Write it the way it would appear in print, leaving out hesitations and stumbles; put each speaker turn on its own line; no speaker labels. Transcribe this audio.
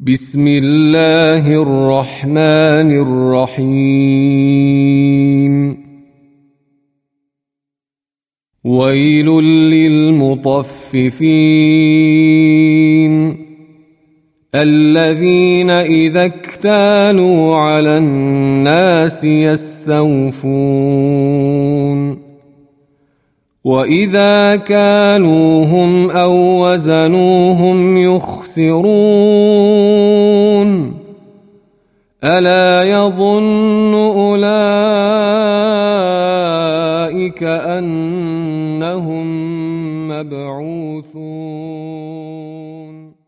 بسم الله الرحمن الرحيم ويل للمطففين الذين إذا اكتالوا على الناس يستوفون وإذا كالوهم أو وزنوهم يخسرون ألا يظن أولئك أنهم مبعوثون